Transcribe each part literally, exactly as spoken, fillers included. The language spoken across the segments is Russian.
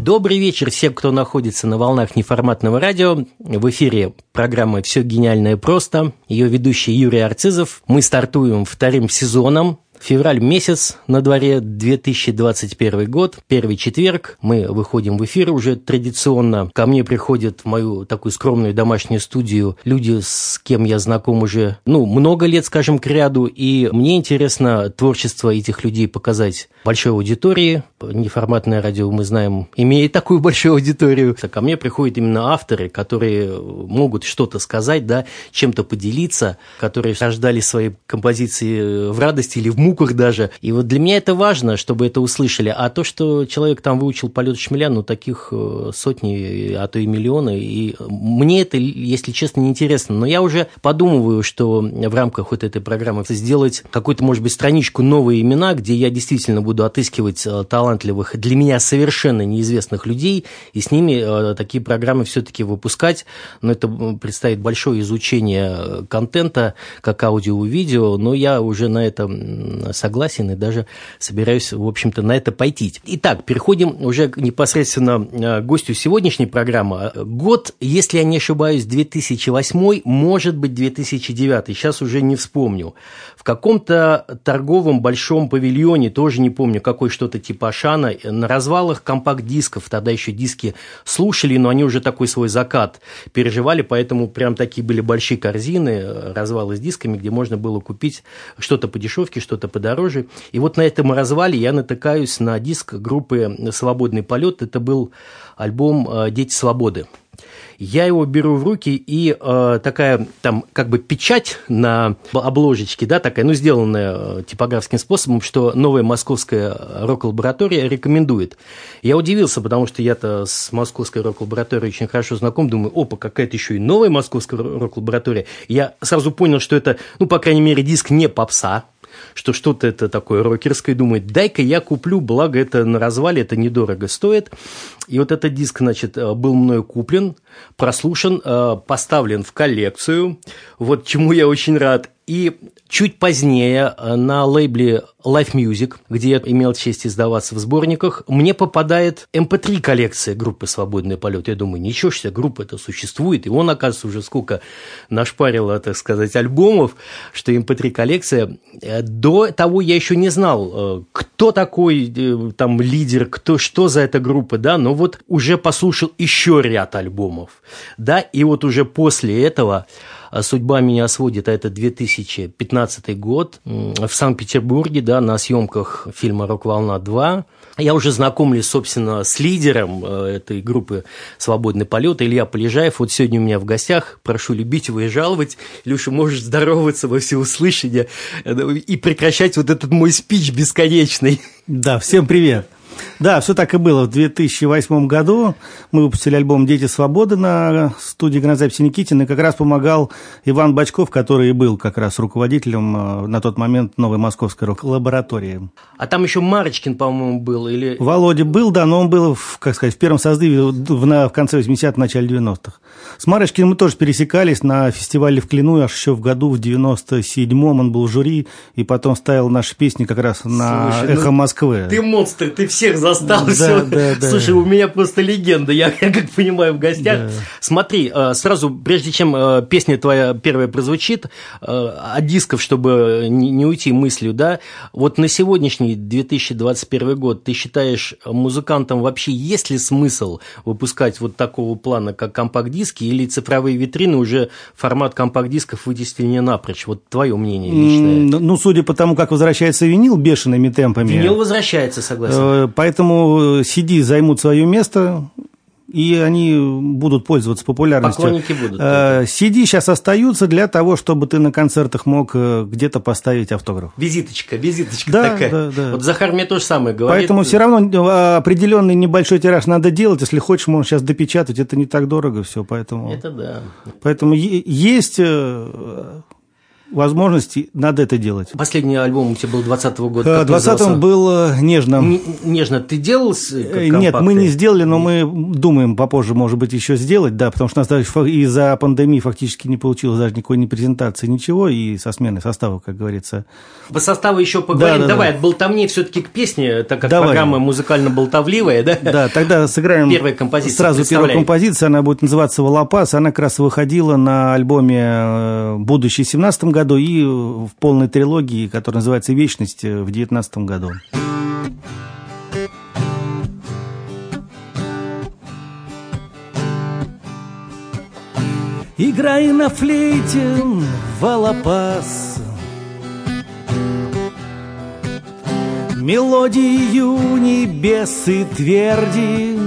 Добрый вечер всем, кто находится на волнах неформатного радио. В эфире программа «Все гениальное просто». Ее ведущий Юрий Арцизов. Мы стартуем вторым сезоном. Февраль месяц, на дворе две тысячи двадцать первый год, первый четверг, мы выходим в эфир уже традиционно. Ко мне приходят в мою такую скромную домашнюю студию люди, с кем я знаком уже, ну, много лет, скажем, кряду, и мне интересно творчество этих людей показать большой аудитории. Неформатное радио, мы знаем, имеет такую большую аудиторию. Ко мне приходят именно авторы, которые могут что-то сказать, да, чем-то поделиться, которые рождали свои композиции в радости или в муках даже. И вот для меня это важно, чтобы это услышали. А то, что человек там выучил полет шмеля, ну, таких сотни, а то и миллионы. И мне это, если честно, неинтересно. Но я уже подумываю, что в рамках вот этой программы сделать какую-то, может быть, страничку «Новые имена», где я действительно буду отыскивать талантливых, для меня совершенно неизвестных людей, и с ними такие программы все-таки выпускать. Но это предстоит большое изучение контента, как аудио и видео, но я уже на это согласен и даже собираюсь, в общем-то, на это пойти. Итак, переходим уже непосредственно к гостю сегодняшней программы. Год, если я не ошибаюсь, две тысячи восьмой, может быть, две тысячи девятый, сейчас уже не вспомню. В каком-то торговом большом павильоне, тоже не помню, какой, что-то типа Ашана, на развалах компакт-дисков, тогда еще диски слушали, но они уже такой свой закат переживали, поэтому прям такие были большие корзины, развалы с дисками, где можно было купить что-то по дешевке, что-то подороже. И вот на этом развале я натыкаюсь на диск группы «Свободный полет». Это был альбом «Дети свободы». Я его беру в руки, и э, такая там как бы печать на обложечке, да, такая, ну, сделанная типографским способом, что новая московская рок-лаборатория рекомендует. Я удивился, потому что я-то с московской рок-лабораторией очень хорошо знаком, думаю, опа, какая-то еще и новая московская рок-лаборатория. Я сразу понял, что это, ну, по крайней мере, диск не попса, что что-то это такое рокерское, думает, дай-ка я куплю, благо это на развале, это недорого стоит. И вот этот диск, значит, был мною куплен, прослушан, поставлен в коллекцию, вот чему я очень рад. И чуть позднее на лейбле Life Music, где я имел честь издаваться в сборниках, мне попадает эм пэ три коллекция группы «Свободный полет». Я думаю, ничего себе, группа это существует. И он, оказывается, уже сколько нашпарила, так сказать, альбомов, что эм пэ три коллекция. До того я еще не знал, кто такой там лидер, кто, что за эта группа, да, но вот уже послушал еще ряд альбомов, да, и вот уже после этого судьба меня сводит, а это две тысячи пятнадцатый год, в Санкт-Петербурге, да, на съемках фильма «Рок-волна два». Я уже знакомлюсь, собственно, с лидером этой группы «Свободный полет» Илья Полежаев. Вот сегодня у меня в гостях. Прошу любить его и жаловать. Илюша, можешь здороваться во всеуслышание и прекращать вот этот мой спич бесконечный. Да, всем привет. Да, все так и было. В две тысячи восьмом году мы выпустили альбом «Дети свободы» на студии гранзаписи Никитин, и как раз помогал Иван Бочков, который и был как раз руководителем на тот момент новой московской рок-лаборатории. А там еще Марочкин, по-моему, был? Или... Володя был, да, но он был, в, как сказать, в первом созыве в, на, в конце восьмидесятых, начале девяностых. С Марочкиным мы тоже пересекались на фестивале в Клину, аж еще в году, в девяносто седьмом он был в жюри, и потом ставил наши песни как раз на Слушай, «Эхо ну, Москвы». Ты монстр, ты всех застал, да, все. Да, да. Слушай, у меня просто легенда, я, я как понимаю, в гостях. Да. Смотри, сразу, прежде чем песня твоя первая прозвучит, от дисков, чтобы не уйти мыслью, да, вот на сегодняшний две тысячи двадцать первый год ты считаешь, музыкантам вообще есть ли смысл выпускать вот такого плана, как компакт-диски, или цифровые витрины уже формат компакт-дисков вытеснили не напрочь? Вот твое мнение личное. Ну, судя по тому, как возвращается винил бешеными темпами. Винил возвращается, согласен. Поэтому си ди займут свое место, и они будут пользоваться популярностью. Поклонники будут. си ди сейчас остаются для того, чтобы ты на концертах мог где-то поставить автограф. Визиточка, визиточка да, такая. Да, да. Вот Захар мне то же самое говорит. Поэтому все равно определенный небольшой тираж надо делать. Если хочешь, можно сейчас допечатать. Это не так дорого все. Поэтому... Это да. Поэтому есть... возможности, надо это делать. Последний альбом у тебя был двадцатого года. В двадцатом был «Нежно». «Нежно» ты делал компакты? Нет, мы не сделали, но мы думаем попозже, может быть, еще сделать, да, потому что у нас даже из-за пандемии фактически не получилось даже никакой ни презентации, ничего, и со сменой состава, как говорится. По составу еще поговорим. Да, да, Давай, да. Отболтовней все-таки к песне, так как Давай. программа музыкально-болтовливая, да? Да, тогда сыграем Первая композиция, сразу первую композицию, она будет называться «Волопас», она как раз выходила на альбоме «Будущее» в семнадцатом году и в полной трилогии, которая называется «Вечность» в девятнадцатом году. Играй на флейте, волопас, мелодию небес и тверди,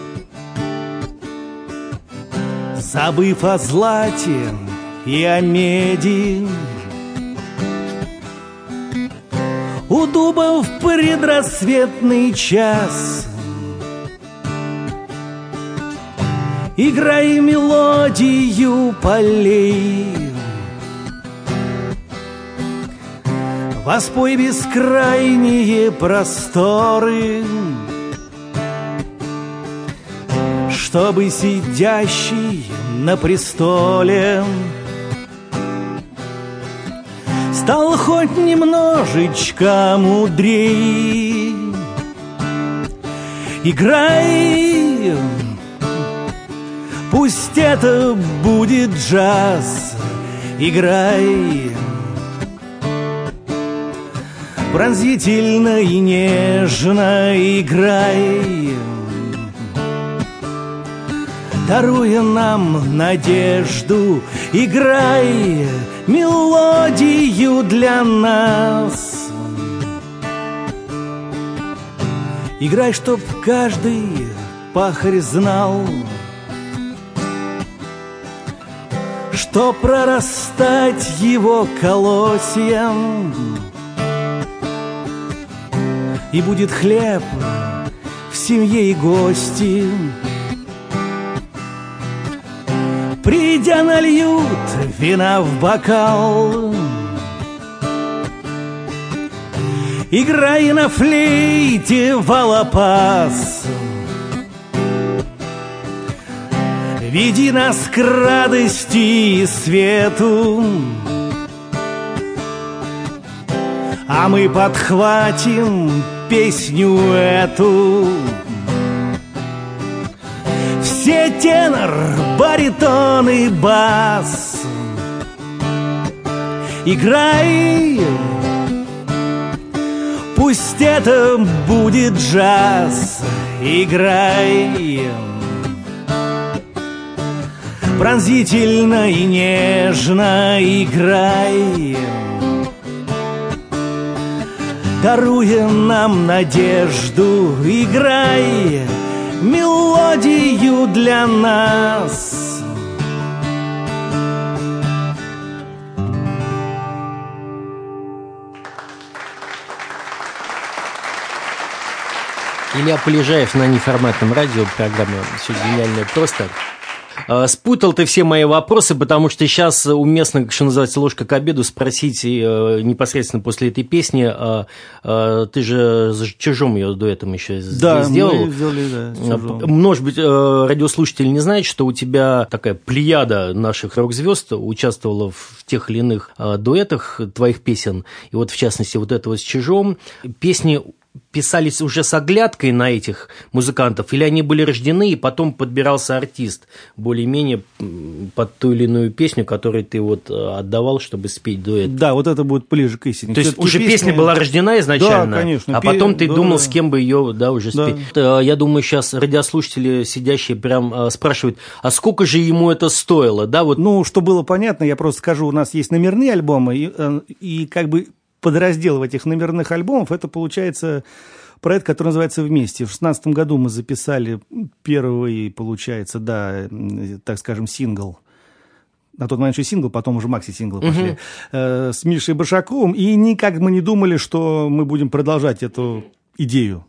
забыв о злате и о меди. У дуба в предрассветный час играй мелодию полей, воспой бескрайние просторы, чтобы сидящий на престоле стал хоть немножечко мудрей. Играй, пусть это будет джаз, играй пронзительно и нежно, играй, даруя нам надежду, играй мелодию для нас. Играй, чтоб каждый пахарь знал, что прорастать его колосьям, и будет хлеб в семье и гости. Придя, нальют вина в бокал, играй на флейте, волопас, веди нас к радости и свету, а мы подхватим песню эту. Все тенор, баритон и бас, играй, пусть это будет джаз, играй пронзительно и нежно, играй, даруя нам надежду, играй мелодию для нас. Илья Полежаев на неформатном радио, программа «Все гениальное просто». Спутал ты все мои вопросы, потому что сейчас уместно, что называется, ложка к обеду, спросить непосредственно после этой песни. Ты же за «Чужом» ее дуэтом еще да, сделал. Мы сделали, да, может быть, радиослушатель не знает, что у тебя такая плеяда наших рок-звезд участвовала в тех или иных дуэтах твоих песен. И вот, в частности, вот это вот с «Чужом». Песни писались уже с оглядкой на этих музыкантов, или они были рождены, и потом подбирался артист более-менее под ту или иную песню, которую ты вот отдавал, чтобы спеть дуэт? Да, вот это будет ближе к истине. То есть уже песня... песня была рождена изначально, да, конечно, а потом ты да, думал, да. с кем бы ее да, уже спеть. Да. Я думаю, сейчас радиослушатели, сидящие, прям спрашивают, а сколько же ему это стоило? Да, вот... Ну, что было понятно, я просто скажу, у нас есть номерные альбомы, и, и как бы подраздел в этих номерных альбомов, это получается проект, который называется «Вместе». В шестнадцатом году мы записали первый, получается, да, так скажем, сингл. На тот момент еще сингл, потом уже макси-синглы пошли. Uh-huh. э, с Мишей Башаковым. И никак мы не думали, что мы будем продолжать эту идею.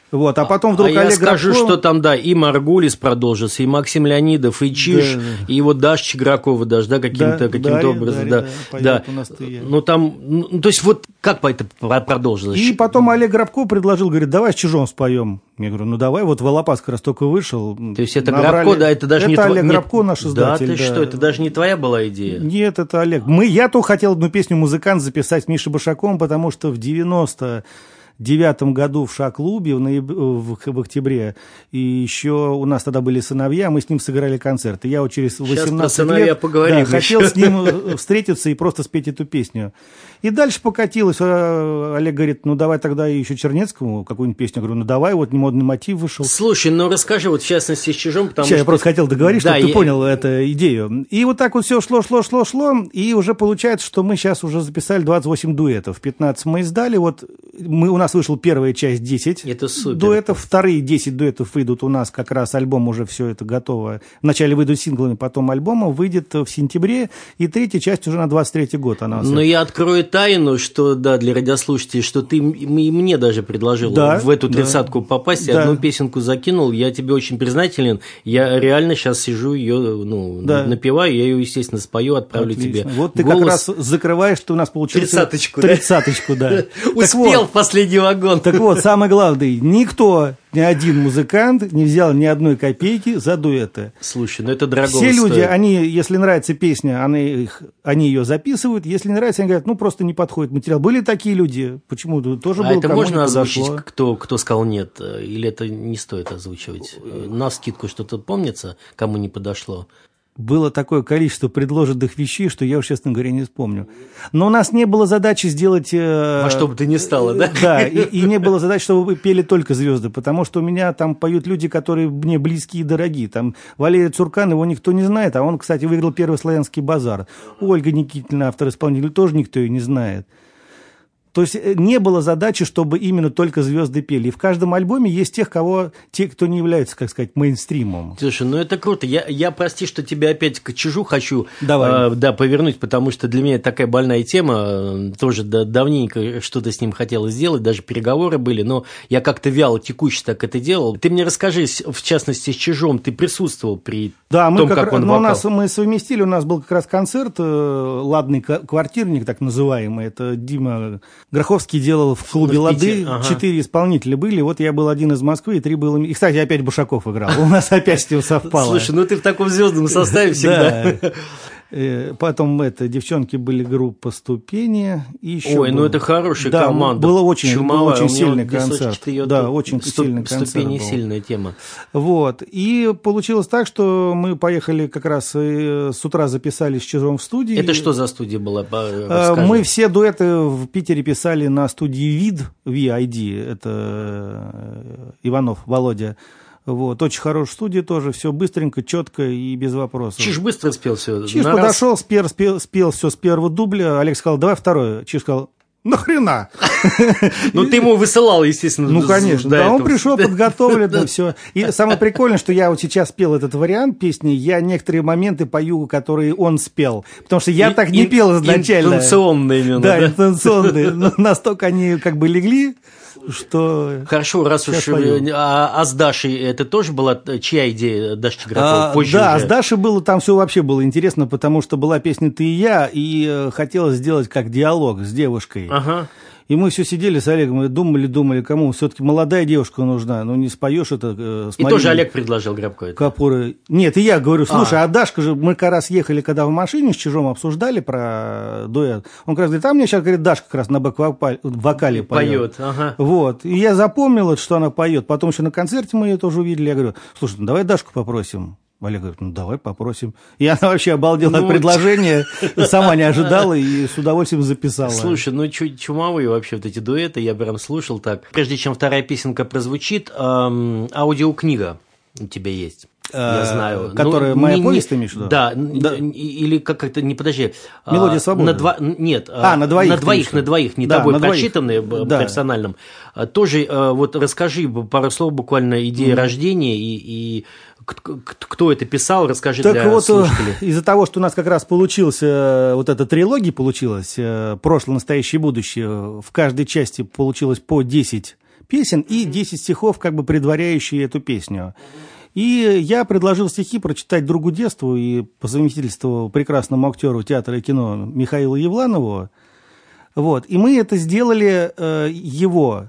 Вот, а потом вдруг а Олег я скажу, Грабко... что там, да, и Маргулис продолжился, и Максим Леонидов, и Чиж, да, да. и вот Даша Чигракова даже, да, каким-то, да, каким-то Дарья, образом, Дарья, да, да, да. Ну, там, ну, то есть, вот как это продолжилось? И потом Олег Грабко предложил, говорит, давай с Чижом споем. Я говорю, ну, давай, вот Волопас как раз только вышел. То есть, это набрали... Грабко, да, это даже это не... Это Олег не... Грабко, наш издатель. Да, ты да. что, это даже не твоя была идея? Нет, это Олег. Мы, я то хотел одну песню «Музыкант» записать с Мишей Башаковым, потому что в девяносто девятом году в Ша-клубе в, нояб... в, в октябре, и еще у нас тогда были сыновья, мы с ним сыграли концерт. И я вот через восемнадцать лет да, хотел с ним встретиться и просто спеть эту песню. И дальше покатилось. Олег говорит, ну давай тогда еще Чернецкому какую-нибудь песню. Я говорю, ну давай, вот «Немодный мотив» вышел. Слушай, ну расскажи вот в частности с Чижом, потому Сейчас что... я просто хотел договорить, да, чтобы я... ты понял эту идею. И вот так вот все шло, шло, шло, шло, и уже получается, что мы сейчас уже записали двадцать восемь дуэтов. пятнадцать мы издали, вот мы, у нас вышла первая часть десять это супер, дуэтов, это... вторые десять дуэтов выйдут у нас, как раз альбом уже все это готово. Вначале выйдут синглами, потом альбомом, выйдет в сентябре, и третья часть уже на двадцать третий год. Она Но я открою тайну, что, да, для радиослушателей, что ты мне даже предложил да, в эту тридцатку да, попасть, да. одну песенку закинул, я тебе очень признателен, я реально сейчас сижу ее, ну, да. напеваю, я ее, естественно, спою, отправлю Отлично. тебе. Вот ты голос... как раз закрываешь, что у нас получилось... Тридцаточку, Тридцаточку, да. Успел в последний вагон. Так вот, самое главное, никто, ни один музыкант не взял ни одной копейки за дуэты. Слушай, ну это дорого Все люди, они, если нравится песня, они, их, они ее записывают, если не нравится, они говорят, ну просто не подходит материал. Были такие люди, почему тоже а был, это кому можно не озвучить, подошло. кто, кто сказал нет, или это не стоит озвучивать? Навскидку что-то помнится, кому не подошло? Было такое количество предложенных вещей, что я уж, честно говоря, не вспомню. Но у нас не было задачи сделать... Во что бы ты ни стало, да? Да, и, и не было задачи, чтобы вы пели только звезды, потому что у меня там поют люди, которые мне близкие и дорогие. Там Валерий Цуркан, его никто не знает, а он, кстати, выиграл первый славянский базар. Ольга Никитина, автор-исполнитель, тоже никто ее не знает. То есть не было задачи, чтобы именно только звезды пели. И в каждом альбоме есть тех, кого, те, кто не являются, как сказать, мейнстримом. Слушай, ну это круто. Я, я прости, что тебя опять к Чижу хочу Давай. Э, да, повернуть, потому что для меня это такая больная тема. Тоже да, давненько что-то с ним хотелось сделать, даже переговоры были, но я как-то вяло, текуще так это делал. Ты мне расскажи, в частности, с Чижом, ты присутствовал при да, том, мы как, как он ну, вокал? У нас мы совместили, у нас был как раз концерт «Ладный квартирник», так называемый. Это Дима Гроховский делал в клубе в «Лады». Ага. Четыре исполнителя были. Вот я был один из Москвы, и три было... И, кстати, опять Башаков играл. У нас опять с ним совпало. Слушай, ну ты в таком звездном составе всегда. Потом это, девчонки были группа «Ступени». И еще Ой, был... ну это хорошая да, команда. Было очень, был очень вот сильный концерт. Да, очень Ступ... сильный концерт «Ступени» был. сильная тема. Вот. И получилось так, что мы поехали как раз с утра записались с Чижом в студии. Это что за студия была? Расскажи. Мы все дуэты в Питере писали на студии ВИД, ви ай ди, это Иванов Володя. Вот, очень хорошая студия тоже, все быстренько, четко и без вопросов. Чиж быстро спел все. Чиж на подошел, раз... спел, спел, спел все с первого дубля. Олег сказал, давай второе. Чиж сказал, нахрена? Ну, ты ему высылал, естественно. Ну, конечно. Да, он пришел подготовлен, все. И самое прикольное, что я вот сейчас пел этот вариант песни, я некоторые моменты пою, которые он спел. Потому что я так не пел изначально. Интенционные именно. Да, интенционные. Но настолько они как бы легли, что... Хорошо, раз уж... А, а с Дашей это тоже была чья идея, Даша Чигракова? А, да, уже? С Дашей было, там все вообще было интересно, потому что была песня «Ты и я», и э, хотелось сделать как диалог с девушкой. Ага. И мы все сидели с Олегом и думали, думали, кому все-таки молодая девушка нужна, ну не споешь это э, с И Мариной тоже Олег предложил Грабко это? Капурой. Нет, и я говорю, слушай, а, а Дашка же, мы как раз ехали, когда в машине с Чижом обсуждали про дуэт, он как раз говорит, а мне сейчас, говорит, Дашка как раз на бэк-вокале поет. Поет, ага. Вот, и я запомнил, что она поет, потом еще на концерте мы ее тоже увидели, я говорю, слушай, ну давай Дашку попросим. Олег говорит, ну давай попросим. И она вообще обалдела ну, от предложения, сама не ожидала и с удовольствием записала. Слушай, ну чумовые вообще вот эти дуэты, я прям слушал так. Прежде чем вторая песенка прозвучит, эм, аудиокнига у тебя есть. Я знаю. Которая ну, «Моя не, повесть», ты имеешь в виду? Да, да. Или как это, не подожди. «Мелодия свободы». На два, нет, а, на двоих. На двоих, на двоих, не да, тобой прочитанные, да. Персональным. Тоже вот расскажи пару слов, буквально идея mm. рождения и, и кто это писал, расскажи так для вот, слушателей. Из-за того, что у нас как раз получилась вот эта трилогия, получилась, прошлое, настоящее и будущее, в каждой части получилось по десять песен и десять стихов, как бы предваряющие эту песню. И я предложил стихи прочитать другу детству и по совместительству прекрасному актеру театра и кино Михаилу Евланову. Вот. И мы это сделали э, его.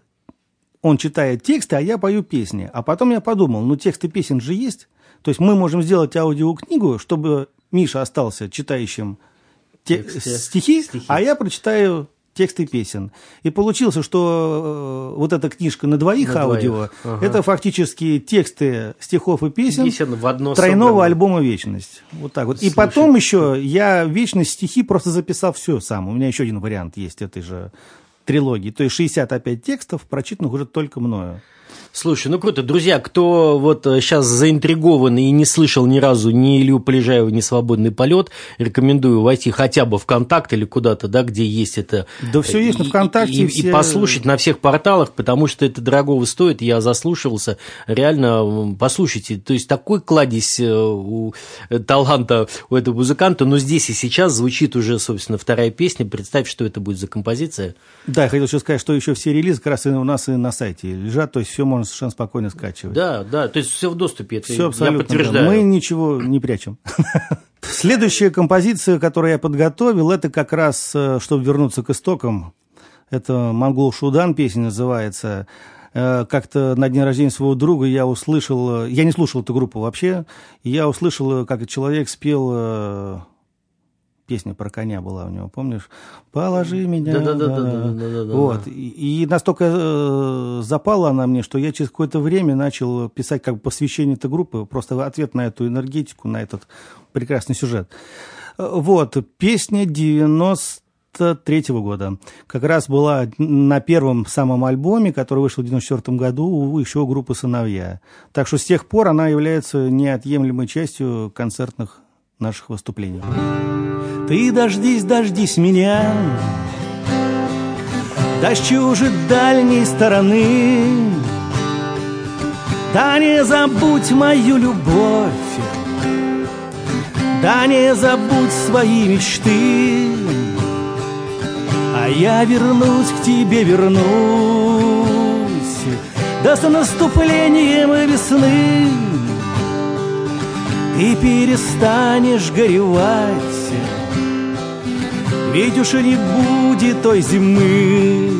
Он читает тексты, а я пою песни. А потом я подумал, ну тексты песен же есть. То есть мы можем сделать аудиокнигу, чтобы Миша остался читающим те- стихи, стихи, а я прочитаю тексты песен. И получилось, что э, вот эта книжка на двоих на аудио, двоих. Ага. Это фактически тексты стихов и песен, песен в одно тройного собрано. Альбома «Вечность». Вот так вот. Слушай, и потом еще я «Вечность» стихи просто записал все сам. У меня еще один вариант есть этой же трилогии. То есть шестьдесят пять текстов, прочитанных уже только мною. Слушай, ну круто. Друзья, кто вот сейчас заинтригован и не слышал ни разу ни Илью Полежаева, ни «Свободный полет», рекомендую войти хотя бы в «ВКонтакт» или куда-то, да, где есть это. Да все есть на ВКонтакте. И, все... и послушать на всех порталах, потому что это дорогого стоит. Я заслушивался. Реально, послушайте. То есть такой кладезь у таланта у этого музыканта. Но здесь и сейчас звучит уже, собственно, вторая песня. Представь, что это будет за композиция. Да, я хотел еще сказать, что еще все релизы как раз и у нас и на сайте лежат. То есть все можно совершенно спокойно скачивать. Да, да, то есть все в доступе, это все абсолютно, я подтверждаю. Да. Мы ничего не прячем. Следующая композиция, которую я подготовил, это как раз, чтобы вернуться к истокам, это «Монгол Шудан», песня называется. Как-то на день рождения своего друга я услышал, я не слушал эту группу вообще, я услышал, как человек спел... Песня про коня была у него, помнишь? «Положи меня». Да-да-да. Вот. И, и настолько э, запала она мне, что я через какое-то время начал писать как бы посвящение этой группы, просто ответ на эту энергетику, на этот прекрасный сюжет. Вот. Песня девяносто третьего года. Как раз была на первом самом альбоме, который вышел в девяносто четвёртом году, у еще группы «Сыновья». Так что с тех пор она является неотъемлемой частью концертных наших выступлений. Ты дождись, дождись меня, дождь чужой дальней стороны. Да не забудь мою любовь, да не забудь свои мечты. А я вернусь к тебе, вернусь, да с наступлением весны ты перестанешь горевать. Ведь уж и не будет той зимы,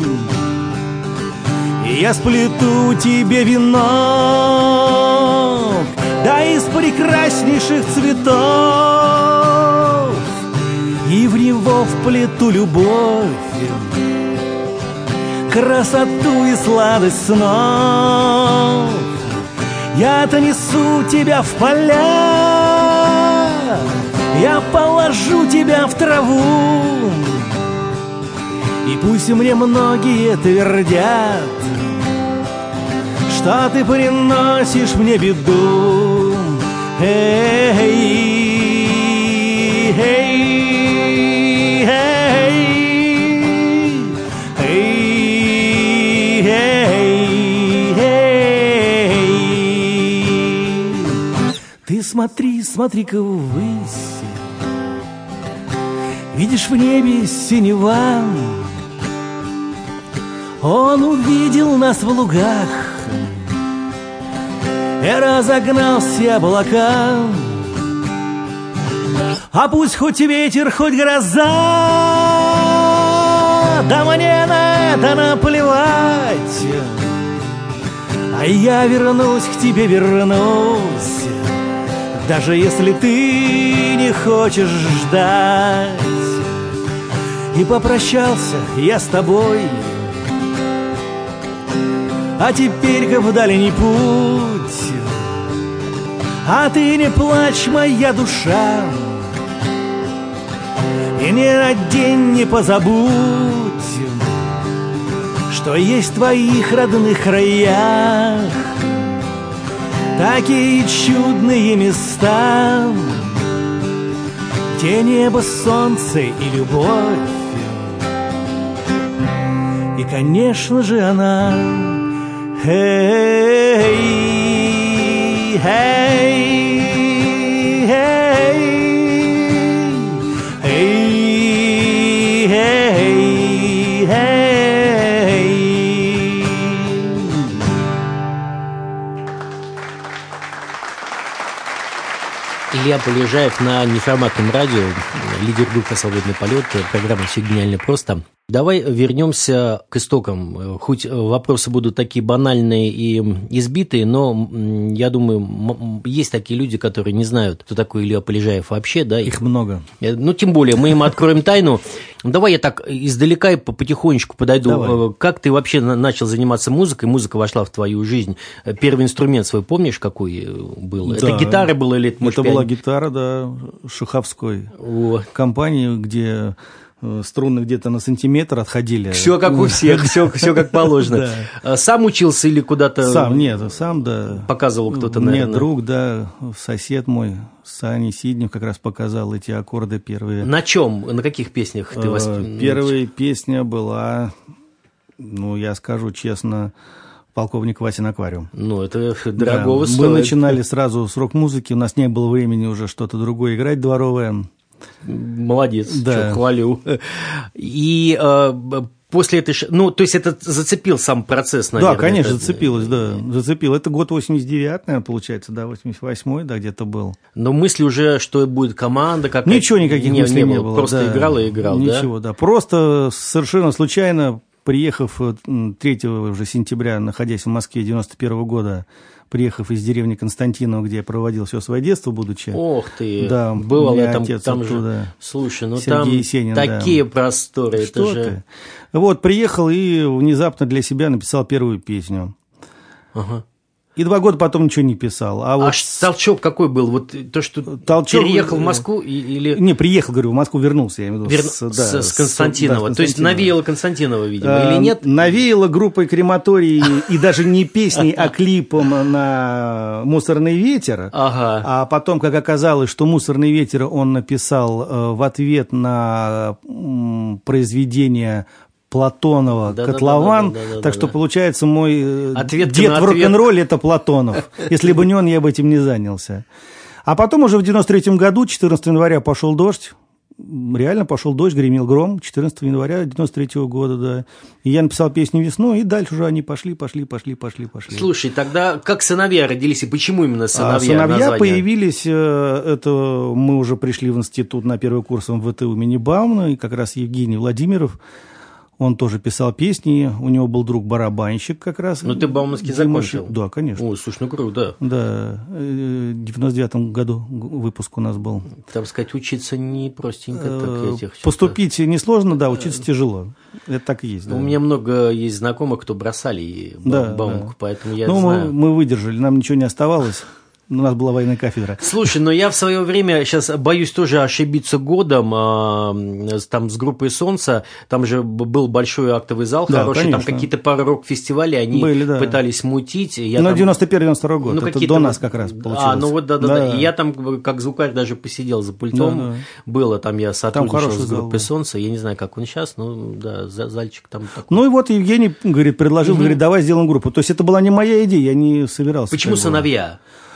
и я сплету тебе венок, да из прекраснейших цветов, и в него вплету любовь, красоту и сладость снов. Я-то несу тебя в поля, я положу тебя в траву, и пусть мне многие твердят, что ты приносишь мне беду. Эй, эй, эй, эй, эй, эй. Ты смотри, смотри-ка ввысь, видишь в небе синева. Он увидел нас в лугах и разогнал все облака. А пусть хоть ветер, хоть гроза, да мне на это наплевать. А я вернусь к тебе, вернусь, даже если ты не хочешь ждать. И попрощался я с тобой, а теперь-ка в дальний путь. А ты не плачь, моя душа, и ни на день не позабудь, что есть в твоих родных краях такие чудные места, где небо, солнце и любовь. И, конечно же, она. Эй, эй, эй, эй, эй, эй. Илья Полежаев на неформатном радио, лидер группы «Свободный полет», программа «Все гениально просто». Давай вернемся к истокам. Хоть вопросы будут такие банальные и избитые, но я думаю, есть такие люди, которые не знают, кто такой Илья Полежаев вообще. Да? Их много. Ну, тем более, мы им откроем тайну. Давай я так издалека и потихонечку подойду. Давай. Как ты вообще начал заниматься музыкой? Музыка вошла в твою жизнь. Первый инструмент свой помнишь, какой был? Да. Это гитара была или это, может, это была гитара, да, Шуховской. О. Компании, где... струны где-то на сантиметр отходили. Все как у всех, все, все как положено. Да. Сам учился или куда-то? Сам, нет, сам, да. Показывал кто-то, наверное? Мне друг, да, сосед мой, Саня Сиднев, как раз показал эти аккорды первые. На чем? На каких песнях ты воспринимал? Первая песня была, ну, я скажу честно, «Полковник Васин аквариум». Ну, это дорогого да. стоит. Мы начинали сразу с рок-музыки, у нас не было времени уже что-то другое играть дворовое. Молодец, да. Что, хвалю. И э, после этой... Ну, то есть, это зацепил сам процесс, наверное? Да, конечно, это... зацепилось, да, зацепил. Это год восемьдесят девятый, наверное, получается, да, восемьдесят восьмой, да, где-то был. Но мысли уже, что будет команда какая-то... Ничего, никаких не, мыслей не, не было. было. Просто да. играл и играл, Ничего, да? Ничего, да. Просто совершенно случайно, приехав третьего уже сентября, находясь в Москве девяносто первого года, приехав из деревни Константинова, где я проводил все свое детство, будучи. Ох ты, да, бывал я там, отец там оттуда, же, слушай, ну Сергей там Есенин, такие да. просторы, Что это ты? же... Вот, приехал и внезапно для себя написал первую песню. Ага. И два года потом ничего не писал. А, а вот... толчок какой был? Вот то, что толчок... переехал в Москву или... Не, приехал, говорю, в Москву вернулся, я имею в виду. Вер... С, да, с Константинова. Да, с Константинова. То есть навеяло Константинова, видимо, а, или нет? Навеяло группой «Крематорий» и даже не песней, а клипом на «Мусорный ветер». Ага. А потом, как оказалось, что «Мусорный ветер» он написал в ответ на произведение Платонова, да, «Котлован», да, да, да, да, так да, что, да. получается, мой ответ дед в рок-н-ролле – это Платонов. Если бы не он, я бы этим не занялся. А потом уже в девяносто третьем году, четырнадцатого января, пошел дождь. Реально пошел дождь, гремел гром, четырнадцатого января девяносто третьего года, да. И я написал песню «Весну», и дальше уже они пошли, пошли, пошли, пошли, пошли. Слушай, тогда как «Сыновья» родились, и почему именно «Сыновья»? А «Сыновья» название? Появились, это мы уже пришли в институт на первый курс эм вэ тэ имени Баумана, и как раз Евгений Владимиров, он тоже писал песни, у него был друг барабанщик как раз. Ну, ты Бауманский закончил? Да, конечно. Ой, слушай, ну круто, да. Да, в девяносто девятом году выпуск у нас был. Там сказать, учиться не простенько. Так, этих, поступить несложно, да, учиться тяжело. Это так и есть. Да. У меня много есть знакомых, кто бросали да, Бауманку, да. Поэтому я ну, знаю. Мы, мы выдержали, нам ничего не оставалось. У нас была военная кафедра. Слушай, но я в свое время, сейчас боюсь тоже ошибиться годом, а, там с группой «Солнце», там же был большой актовый зал да, хороший, конечно. Там какие-то пару рок-фестивалей, они Были, да. пытались мутить. Ну, там... девяносто первый девяносто второй год, ну, это до нас как раз получилось. А, ну вот, да-да-да, да. И я там как звукарь даже посидел за пультом, да, да. было, там я сотрудничал там с группой «Солнце», я не знаю, как он сейчас, но да, зальчик там такой. Ну и вот Евгений, говорит, предложил, угу. говорит, давай сделаем группу. То есть это была не моя идея, я не собирался. Почему «Сыновья»?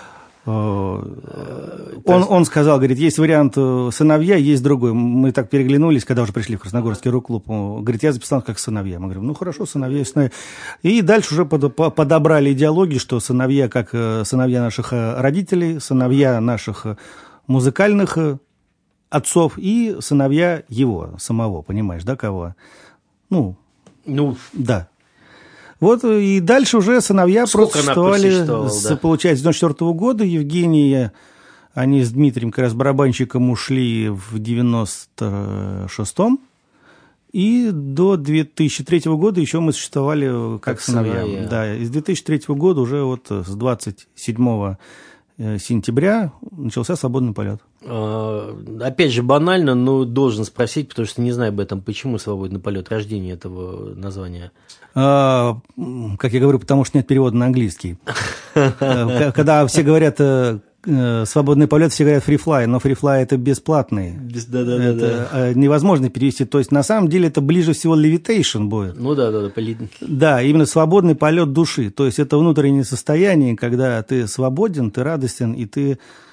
Он, он сказал, говорит, есть вариант «Сыновья», есть другой. Мы так переглянулись, когда уже пришли в Красногорский рок-клуб. Говорит, я записал как «Сыновья». Мы говорим, ну хорошо, «Сыновья», «Сыновья». И дальше уже подобрали идеологию, что «Сыновья» как сыновья наших родителей, сыновья наших музыкальных отцов и сыновья его самого, понимаешь, да, кого? Ну, ну да. Вот и дальше уже «Сыновья» Сколько просуществовали, да? получается, с девяносто четвёртого года. Евгения, они с Дмитрием, как раз барабанщиком, ушли в девяносто шестом. И до две тысячи третьего года еще мы существовали как, как «Сыновья». сыновья. Да, и с две тысячи третьего года уже вот с двадцать седьмого сентября начался «Свободный полет». А, опять же, банально, но должен спросить, потому что не знаю об этом, почему «Свободный полет», рождение этого названия. А, как я говорю, потому что нет перевода на английский. Когда все говорят «Свободный полет», все говорят «Free Fly», но Free Fly это бесплатный. Да, да, это да. невозможно перевести. То есть, на самом деле, это ближе всего levitation будет. Ну да, да, да. Поли... Да, именно свободный полет души. То есть, это внутреннее состояние, когда ты свободен, ты радостен, и ты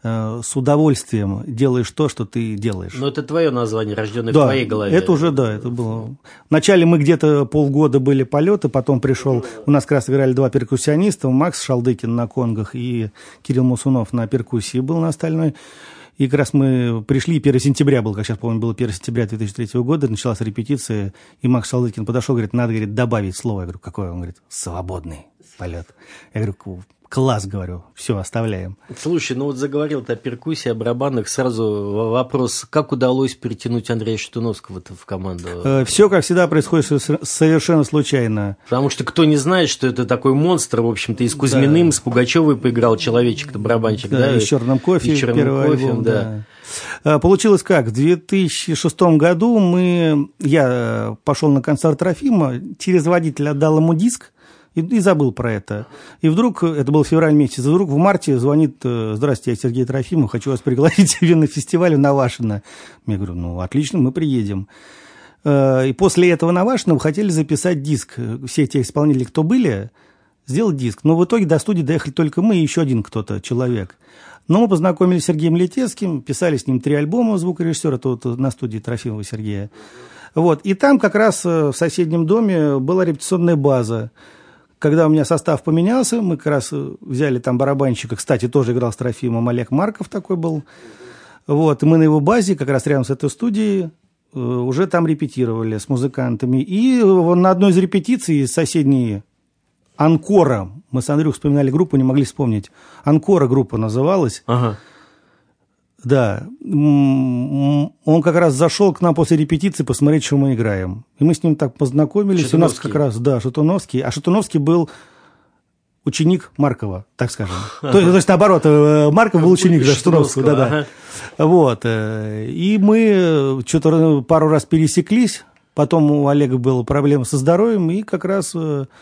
с удовольствием делаешь то, что ты делаешь. Но это твое название, рожденное да, в твоей голове. Это уже, да, это было. Вначале мы где-то полгода были полеты, потом пришел, у нас как раз играли два перкуссиониста, Макс Шалдыкин на конгах и Кирилл Мусунов на перкуссии был на остальной. И как раз мы пришли, первого сентября был, как сейчас помню, было первого сентября две тысячи третьего года, началась репетиция, и Макс Шалдыкин подошел, говорит, надо, говорит, добавить слово. Я говорю, какое? Он говорит, свободный полет. Я говорю, класс, говорю, все, оставляем. Слушай, ну вот заговорил ты о перкуссии, о барабанах, сразу вопрос, как удалось перетянуть Андрея Шатуновского в команду? Все, как всегда, происходит совершенно случайно. Потому что кто не знает, что это такой монстр, в общем-то, и с Кузьминым, да. с Пугачевой поиграл человечек-то, барабанщик, да? да? И с «Черным кофе», и «Черным кофе», альбом, да. да. Получилось как? В две тысячи шестом году мы, я пошел на концерт Трофима, через водителя отдал ему диск, И, и забыл про это. И вдруг, это был февраль месяц, и вдруг в марте звонит, здравствуйте, я Сергей Трофимов, хочу вас пригласить на фестиваль в Навашино. Я говорю, ну, отлично, мы приедем. И после этого Навашино хотели записать диск. Все те исполнители, кто были, сделать диск. Но в итоге до студии доехали только мы и еще один кто-то, человек. Но мы познакомились с Сергеем Летецким, писали с ним три альбома звукорежиссера, тут на студии Трофимова Сергея. Вот. И там как раз в соседнем доме была репетиционная база. Когда у меня состав поменялся, мы как раз взяли там барабанщика, кстати, тоже играл с Трофимом, Олег Марков такой был. Вот, и мы на его базе, как раз рядом с этой студией, уже там репетировали с музыкантами. И на одной из репетиций соседней «Анкора», мы с Андрюхой вспоминали группу, не могли вспомнить, «Анкора» группа называлась. Ага. Да, он как раз зашел к нам после репетиции посмотреть, что мы играем. И мы с ним так познакомились. У нас как раз, да, Шатуновский. А Шатуновский был ученик Маркова, так скажем. То есть, наоборот, Марков был ученик Шатуновского. Да, да. Вот. И мы что-то пару раз пересеклись. Потом у Олега была проблема со здоровьем. И как раз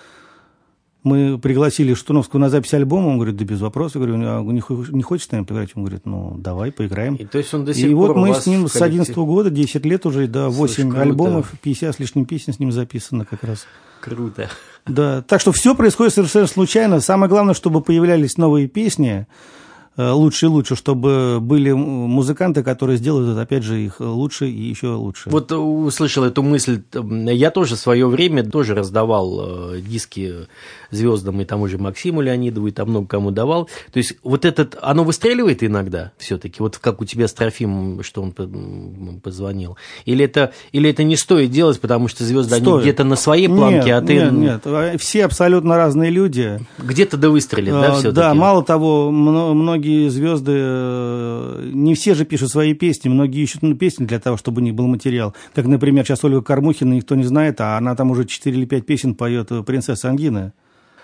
мы пригласили Шатуновского на запись альбома, он говорит, да без вопросов. Я говорю, а не хочешь с нами поиграть? Он говорит, ну, давай, поиграем. И, то есть он до сих и пор вот мы с ним с одиннадцатого года, десять лет уже, да, восемь альбомов, пятьдесят с лишним песен с ним записано как раз. Круто. Да, так что все происходит совершенно случайно. Самое главное, чтобы появлялись новые песни, лучше и лучше, чтобы были музыканты, которые сделают, опять же, их лучше и еще лучше. Вот услышал эту мысль. Я тоже в свое время тоже раздавал диски звездам и тому же Максиму Леонидову, и там много кому давал. То есть вот этот, оно выстреливает иногда все-таки, вот как у тебя с Трофимом, что он позвонил? Или это, или это не стоит делать, потому что звезды, они где-то на своей планке, нет, а ты... Нет, нет, все абсолютно разные люди. Где-то да выстрелит, да, все-таки? Да, мало того, многие звезды, не все же пишут свои песни, многие ищут песни для того, чтобы у них был материал. Как, например, сейчас Ольга Кормухина, никто не знает, а она там уже четыре или пять песен поет «Принцесса Ангина».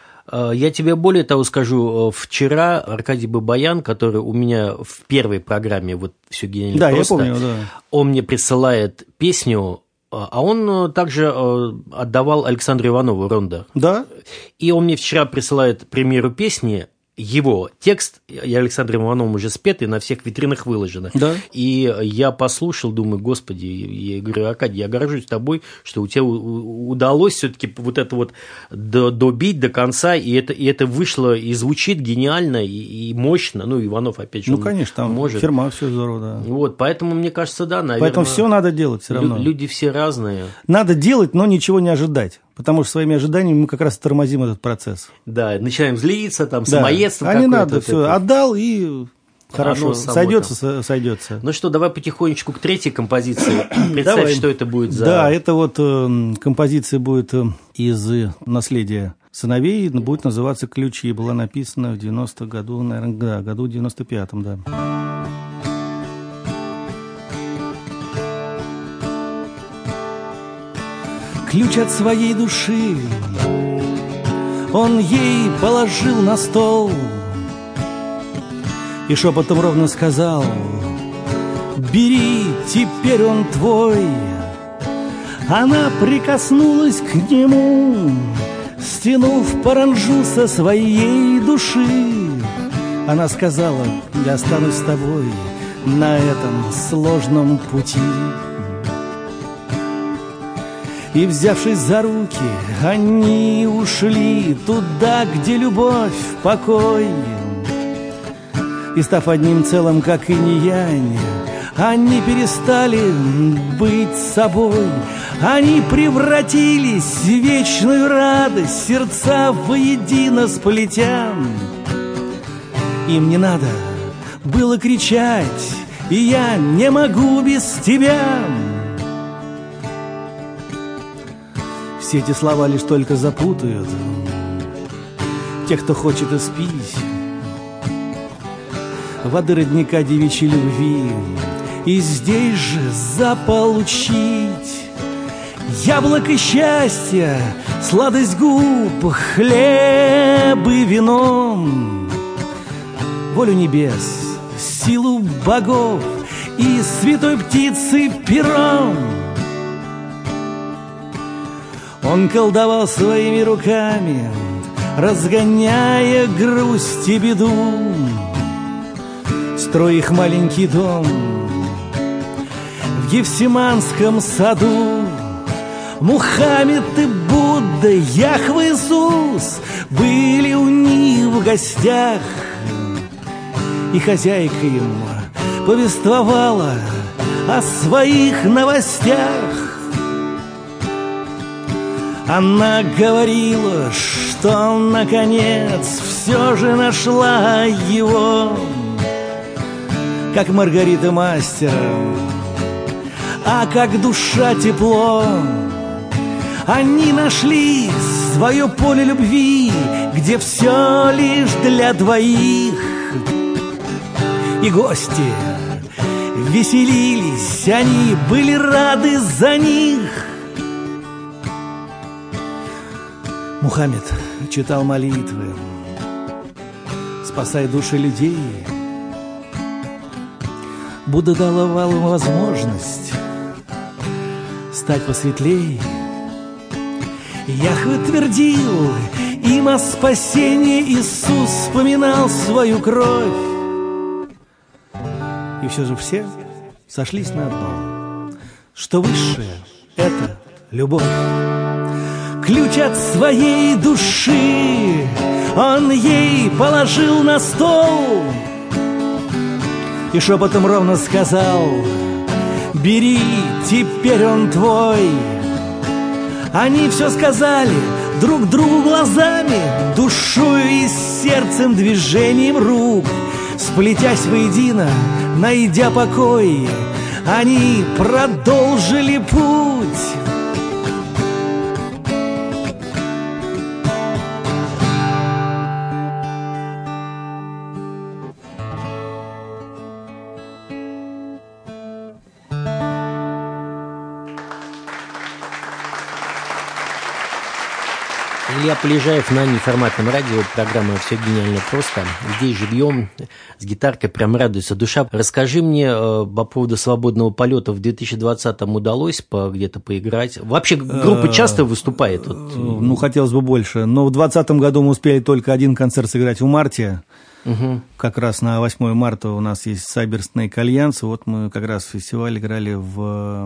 Я тебе более того скажу, вчера Аркадий Бабаян, который у меня в первой программе, вот «Все гениально да, просто», я помню, да. он мне присылает песню, а он также отдавал Александру Иванову «Рондо». Да. И он мне вчера присылает премьеру песни, его текст, я Александром Ивановым уже спет, и на всех витринах выложено. Да. И я послушал, думаю, господи, я говорю, Аркадий, я горжусь тобой, что у тебя удалось все-таки вот это вот добить до конца, и это, и это вышло, и звучит гениально, и, и мощно. Ну, Иванов, опять же, ну, конечно, там может. Фирма, все здорово, да. Вот, поэтому, мне кажется, да, наверное. Поэтому все надо делать все равно. Люди все разные. Надо делать, но ничего не ожидать. Потому что своими ожиданиями мы как раз тормозим этот процесс. Да, начинаем злиться, там, да. самоедство. А не надо, все, это... отдал и хорошо, сойдется, там. сойдется. Ну что, давай потихонечку к третьей композиции. Представь, давай. Что это будет за... Да, это вот э, композиция будет э, из «Наследия сыновей», будет называться «Ключи». Была написана в девяностом году, наверное, да, году девяносто пятом, да. Ключ от своей души он ей положил на стол и шепотом ровно сказал: «Бери, теперь он твой». Она прикоснулась к нему, стянув паранджу со своей души. Она сказала: «Я останусь с тобой на этом сложном пути». И, взявшись за руки, они ушли туда, где любовь, покой. И став одним целым, как инь-янь, они перестали быть собой. Они превратились в вечную радость, сердца воедино сплетя. Им не надо было кричать, и я не могу без тебя. Все эти слова лишь только запутают тех, кто хочет испить воды родника девичьей любви и здесь же заполучить яблоко счастья, сладость губ, хлеб и вино, волю небес, силу богов и святой птицы пером. Он колдовал своими руками, разгоняя грусть и беду, строя их маленький дом в Гефсиманском саду. Мухаммед и Будда, Яхве Иисус были у них в гостях, и хозяйка им повествовала о своих новостях. Она говорила, что наконец все же нашла его, как Маргарита мастера, а как душа тепло. Они нашли свое поле любви, где все лишь для двоих. И гости веселились, они были рады за них. Мухаммед читал молитвы, спасая души людей. Будда давал им возможность стать посветлей. Яхве твердил им о спасении, Иисус вспоминал свою кровь. И все же все сошлись на одном, что высшее — это любовь. Ключ от своей души он ей положил на стол и шепотом ровно сказал: бери, теперь он твой. Они все сказали друг другу глазами, душою и сердцем, движением рук. Сплетясь воедино, найдя покой, они продолжили путь. Илья Полежаев на неформатном радио, программа «Все гениально просто». Здесь живьем, с гитаркой, прям радуется душа. Расскажи мне э, по поводу свободного полета. В две тысячи двадцатом удалось по, где-то поиграть? Вообще группа часто выступает? Вот. Ну, хотелось бы больше. Но в двадцатом году мы успели только один концерт сыграть в марте. Угу. Как раз на восьмое марта у нас есть Cyber Snake Alliance. Вот мы как раз в фестивале играли в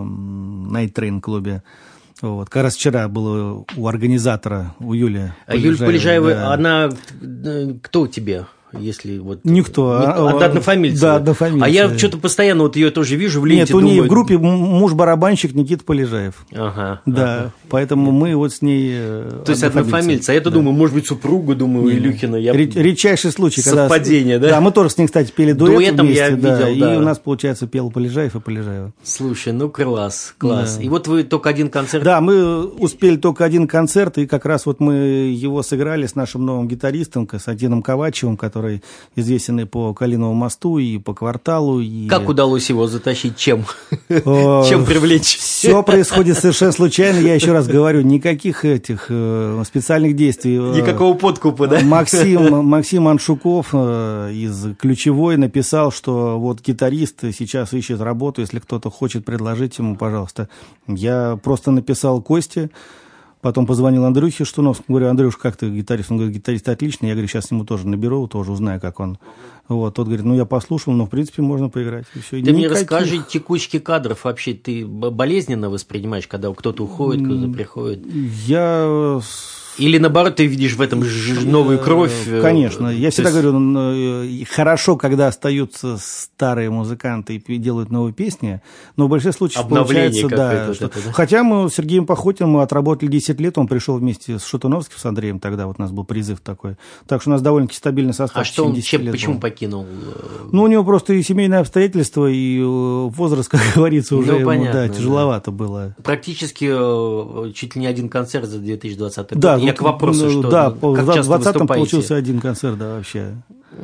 Night Train клубе. Вот. Как раз вчера было у организатора, у Юли Полежаевой. Юлия Полежаева, да. Она кто тебе? Если вот... Никто. Не, а, однофамильца. Да, однофамильца. А я что-то постоянно вот ее тоже вижу в ленте. Нет, у нее в группе муж-барабанщик Никита Полежаев. Ага. Да, ага. Поэтому мы вот с ней... То есть однофамильца. А я-то да. думаю, может быть, супруга, думаю, Илюхина. Я... Редчайший случай. Совпадение, когда... да? Да, мы тоже с ней, кстати, пели дуэт Дуэтом вместе. я видел, да, да. И у нас, получается, пел Полежаев и Полежаева. Слушай, ну класс, класс. Да. И вот вы только один концерт... Да, мы успели только один концерт, и как раз вот мы его сыграли с нашим новым гитаристом Константином Ковачевым, который известен и по Калиновому мосту, и по Кварталу. И... Как удалось его затащить? Чем? Чем привлечь? Все происходит совершенно случайно. Я еще раз говорю, никаких этих специальных действий. Никакого подкупа, да? Максим, Максим Аншуков из «Ключевой» написал, что вот гитарист сейчас ищет работу, если кто-то хочет предложить ему, пожалуйста. Я просто написал Косте. Потом позвонил Андрюхе Штуновскому, говорю: Андрюш, как ты гитарист? Он говорит: гитарист отличный. Я говорю: сейчас ему тоже наберу, тоже узнаю, как он. Вот, тот говорит: ну, я послушал, но, в принципе, можно поиграть. И все. Ты Никаких... мне расскажи, текучки кадров вообще ты болезненно воспринимаешь, когда кто-то уходит, кто-то приходит? Я Или наоборот, ты видишь в этом новую кровь? Конечно. Я всегда есть... говорю, хорошо, когда остаются старые музыканты и делают новые песни, но в большинстве случаев обновление получается, да, вот что... это, да. Хотя мы с Сергеем Пахотиным мы отработали десять лет, он пришел вместе с Шатуновским, с Андреем, тогда вот у нас был призыв такой. Так что у нас довольно-таки стабильный состав. А что он, чем, почему покинул? Ну, у него просто и семейные обстоятельства, и возраст, как говорится, уже ну, ему, понятно, да, тяжеловато да. было. Практически чуть ли не один концерт за две тысячи двадцатый да, год. Я к вопросу, что да, ну, как часто в двадцатом получился один концерт, да, вообще.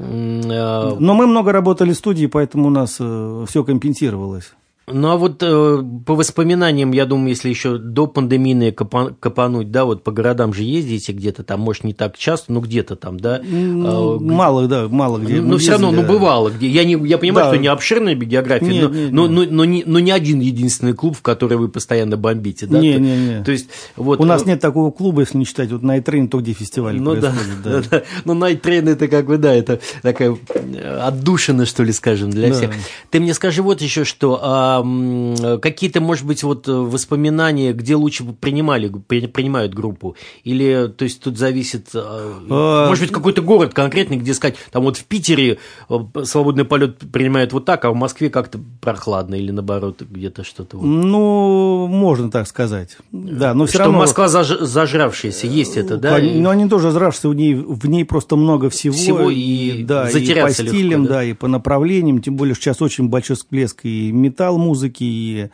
Но мы много работали в студии, поэтому у нас все компенсировалось. Ну, а вот э, по воспоминаниям, я думаю, если еще до пандемии копа- копануть, да, вот по городам же ездите где-то там, может, не так часто, но где-то там, да? Ну, э, мало, где... да, мало где. Но все равно, да. ну, бывало. Где... Я, не, я понимаю, да. что не обширная география, нет, но, нет, но, нет. Но, но, не, но не один единственный клуб, в который вы постоянно бомбите, да? Не, не, не. То есть, вот... У нас нет такого клуба, если не считать, вот Night Train, то, где фестиваль ну, происходит. Да, да. Да, да. Ну, Night Train, это как бы, да, это такая отдушина, что ли, скажем, для да. всех. Ты мне скажи вот еще, что... А, какие-то, может быть, вот воспоминания, где лучше принимали, принимают группу? Или, то есть, тут зависит, а... может быть, какой-то город конкретный, где сказать, там вот в Питере свободный полет принимают вот так, а в Москве как-то прохладно, или наоборот, где-то что-то вот. Ну, можно так сказать. Да, но все что равно... Москва заж... зажравшаяся, есть это, да? Но они тоже зажравшиеся, в ней, в ней просто много всего. Всего и, да, и по стилям, легко, да? да, и по направлениям, тем более, что сейчас очень большой всплеск и метал-музыки, и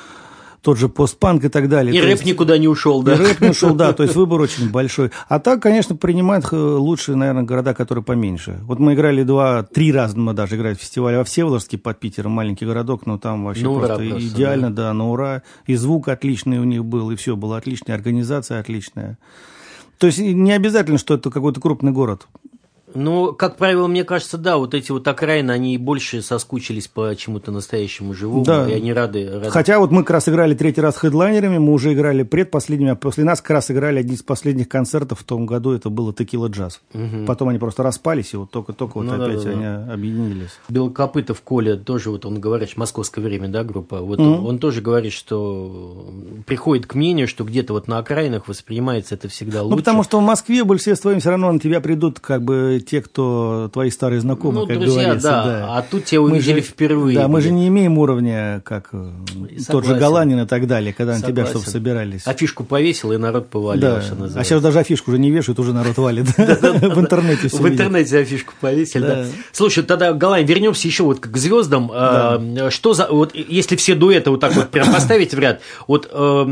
тот же постпанк и так далее. И то рэп есть, никуда не ушел, да? И рэп не ушел, да, то есть выбор очень большой. А так, конечно, принимают лучшие, наверное, города, которые поменьше. Вот мы играли два-три раза, мы даже играли в фестивале во Всеволожске под Питером, маленький городок, но там вообще ну, просто, просто идеально, да. да, на ура. И звук отличный у них был, и все было отлично, организация отличная. То есть не обязательно, что это какой-то крупный город. Ну, как правило, мне кажется, да, вот эти вот окраины, они больше соскучились по чему-то настоящему живому, да. и они рады, рады. Хотя вот мы как раз играли третий раз хедлайнерами, мы уже играли предпоследними, а после нас как раз играли один из последних концертов в том году, это было Текила Джаз. Угу. Потом они просто распались, и вот только-только вот ну, опять да, да, они да. объединились. Белокопытов Коля тоже, вот он говорит, «Московское время», да, группа, вот угу. он, он тоже говорит, что приходит к мнению, что где-то вот на окраинах воспринимается это всегда лучше. Ну, потому что в Москве в большинстве своем все равно на тебя придут как бы те, кто твои старые знакомые, ну, как друзья, говорится. Да. Да. А тут тебя увидели же, впервые. Да, мы же не имеем уровня, как Согласен. Тот же Галанин и так далее, когда Согласен. На тебя чтобы собирались. Афишку повесил, и народ повалил. Да. А сейчас даже афишку уже не вешают, уже народ валит. В интернете все. В интернете афишку повесили. Слушай, тогда, Галань, вернемся еще вот к звездам. Что за... Вот если все дуэты вот так вот прям поставить в ряд, вот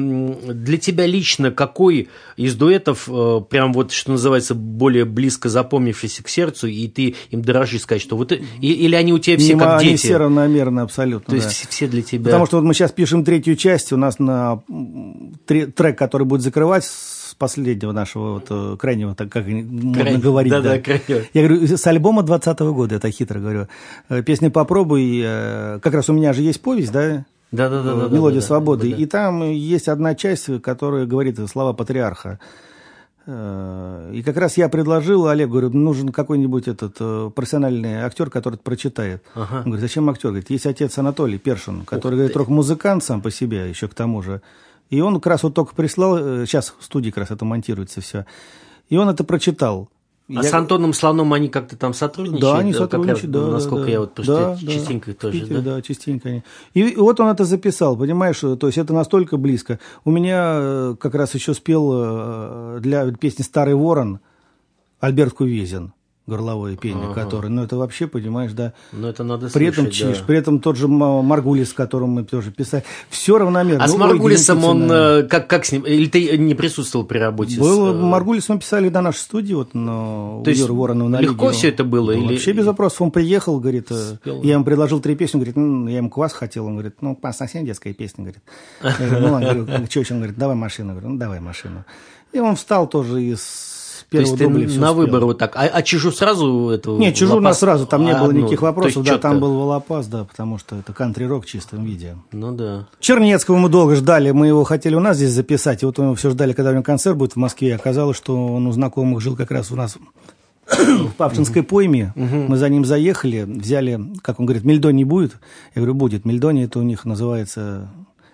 для тебя лично какой из дуэтов прям вот, что называется, более близко запомнившийся к сердцу, и ты им дорожишь, сказать, что вот... И, или они у тебя все как дети? Они все равномерно, абсолютно. То да. есть все для тебя... Потому что вот мы сейчас пишем третью часть, у нас на трек, который будет закрывать с последнего нашего вот, крайнего, так как можно Крайне, говорить. Да, да. Да, крайнего. Я говорю, с альбома двадцатого года, это хитро говорю. Песня «Попробуй», как раз у меня же есть повесть, да? Да, да, да, «Мелодия да, свободы». Да, да. И там есть одна часть, которая говорит слова патриарха. И как раз я предложил Олегу, говорю, нужен какой-нибудь этот профессиональный актер, который это прочитает. Ага. Он говорит, зачем актер? Говорит, есть отец Анатолий Першин, который, говорит, рок-музыкант сам по себе, еще к тому же. И он как раз вот только прислал, сейчас в студии как раз это монтируется все, и он это прочитал. А я... с Антоном Слоном они как-то там сотрудничают? Да, они сотрудничают, да, насколько да, я вот да, частенько да, тоже, Питере, да? Да, частенько они. И, и вот он это записал, понимаешь, то есть это настолько близко. У меня как раз еще спел для песни «Старый ворон» Альберт Кувезин. Горловое пение, ага. которое, ну это вообще, понимаешь, да. Но это надо при слушать, этом чиш, да. При этом тот же Маргулис, с которым мы тоже писали, все равномерно. А ну, с Маргулисом он, как, как с ним, или ты не присутствовал при работе? Было, с... Маргулис мы писали до нашей студии, вот, но у Юры Воронова на легко Лиге. все это было? Ну, или... Вообще без вопросов, он приехал, говорит, спел, я ему предложил три песни, говорит, ну, я ему квас хотел, он говорит, ну, квас совсем детская песня, говорит. Я говорю, ну, он говорит, что еще, он говорит, давай машину, я говорю, ну, давай машину. И он встал тоже из... То есть ты на выбор вот так. А, а Чижу сразу этого? Нет, Чижу у нас сразу, там не а, было ну, никаких вопросов, да, четко. Там был Волопас, да, потому что это кантри-рок в чистом виде. Ну да. Чернецкого мы долго ждали, мы его хотели у нас здесь записать, и вот мы все ждали, когда у него концерт будет в Москве, и оказалось, что он у знакомых жил как раз у нас в Павшинской пойме, uh-huh. мы за ним заехали, взяли, как он говорит, мельдоний будет? Я говорю, будет. Мельдоний, это у них называется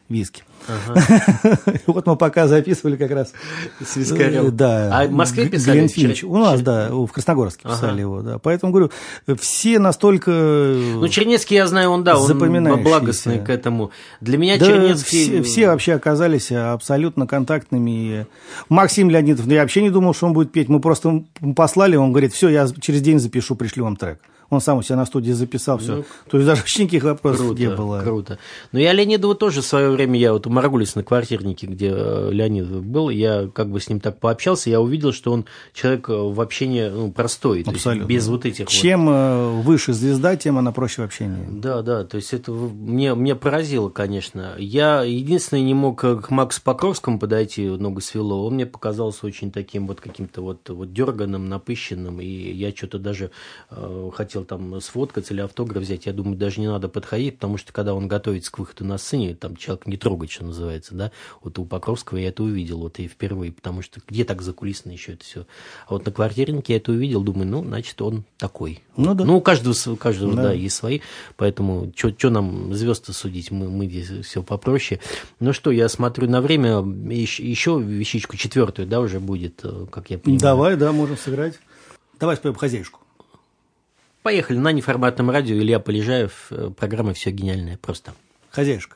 виски. Ага. Вот мы пока записывали как раз с вискарем. Да. А в Москве писали? Гленфинч. У нас, да, в Красногорске писали ага. его, да. Поэтому, говорю, все настолько Ну, Чернецкий, я знаю, он, да, он благостный к этому. Для меня да, Чернецкий... Все, все вообще оказались абсолютно контактными. Максим Леонидов, я вообще не думал, что он будет петь. Мы просто послали, он говорит, все, я через день запишу, пришлю вам трек. Он сам у себя на студии записал все. Ну, то есть даже вообще никаких вопросов круто, не было. Круто. Но я Леонидову тоже в свое время, я вот у Маргулиса на квартирнике, где Леонидов был, я как бы с ним так пообщался, я увидел, что он человек в общении ну, простой. Абсолютно. То есть без вот этих Чем вот... выше звезда, тем она проще в общении. Да, да, то есть это мне, мне поразило, конечно. Я единственное не мог к Максу Покровскому подойти, ногу свело, он мне показался очень таким вот каким-то вот, вот дерганым, напыщенным, и я что-то даже э, хотел там сфоткаться или автограф взять, я думаю, даже не надо подходить, потому что когда он готовится к выходу на сцене, там человек не трогать, что называется, да, вот у Покровского я это увидел, вот и впервые, потому что где так закулисно еще это все. А вот на квартирнике я это увидел, думаю, ну, значит, он такой. Ну, да. Ну, у каждого, у каждого да. да, есть свои, поэтому что нам звезды судить, мы, мы здесь все попроще. Ну что, я смотрю на время, еще, еще вещичку четвертую, да, уже будет, как я понимаю. Давай, да, можем сыграть. Давай споем хозяюшку. Поехали на неформатном радио. Илья Полежаев, программа «Все гениальное просто». Хозяюшка.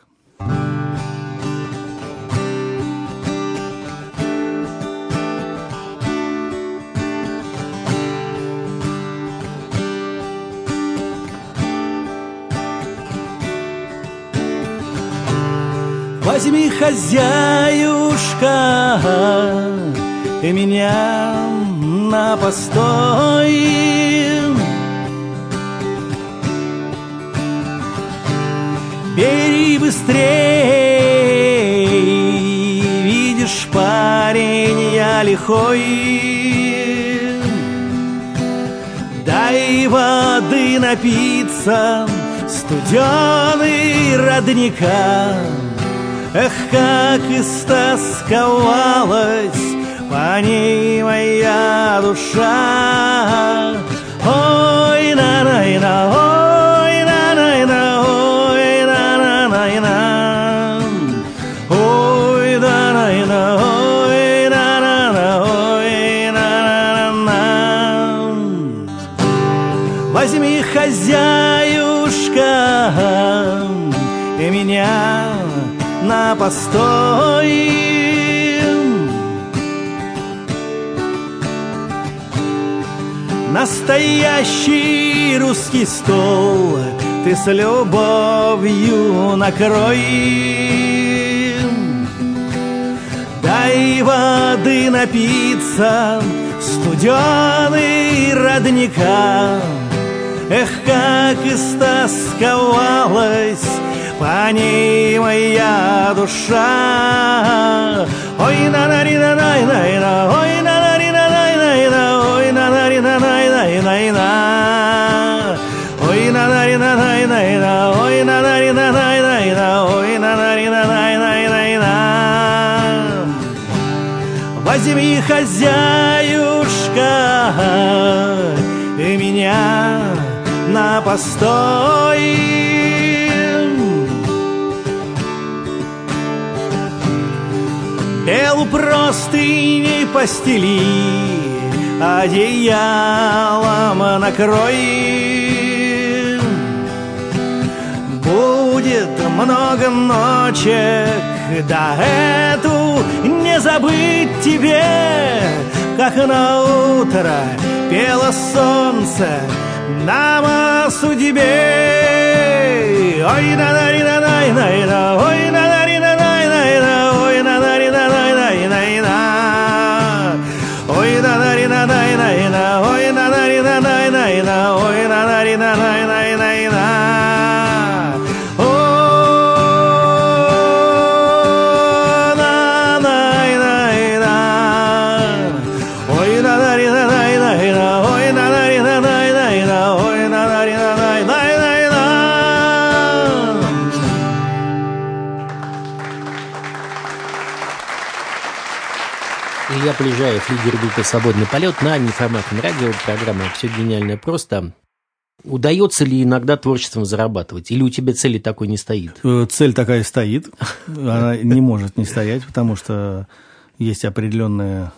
Возьми, хозяюшка, ты меня на постой. Бери быстрей, видишь, парень, я лихой. Дай воды напиться, студеный родника. Эх, как истосковалась по ней моя душа. Ой, на-на-на, ой, на-на-на, ой, на-на-на, ой, на-на-на, ой, на-на-на, ой, на-на-на. Возьми, хозяюшка, и меня на постой. Настоящий русский стол ты с любовью накрой. Дай воды напиться, студеный родника. Эх, как истосковалась по ней моя душа. Ой, на-на-ри-на-най-най-на, ой, на-на-ри-на-най-най-на, ой, на-на-ри-на-най-най-на, ой, на-на-ри-на-най-най-на, ой, на-на-ри-на-най-най-на, ой, на-на-ри-на-най-най-на. Возьми, хозяюшка, и меня на постой. Белу простыней постели, одеялом накрой. Будет много ночек, да эту не забыть тебе, как на утро пело солнце нам о судьбе. Ой, на-на-ри-на-най-най-на, ой, на-на-ри-на-най-най-на, ой, на-на-ри-на-най-най-на, ой, на-на-ри-на-най-най-на, ой, на-на-ри-на-най-най-на, ой, на-на-ри-на-най-най-на. Илья Полежаев, лидер группы «Свободный полет» на неформатном радио. Программа «Все гениальное просто». Удается ли иногда творчеством зарабатывать? Или у тебя цели такой не стоит? Цель такая стоит. Она не может не стоять, потому что есть определенные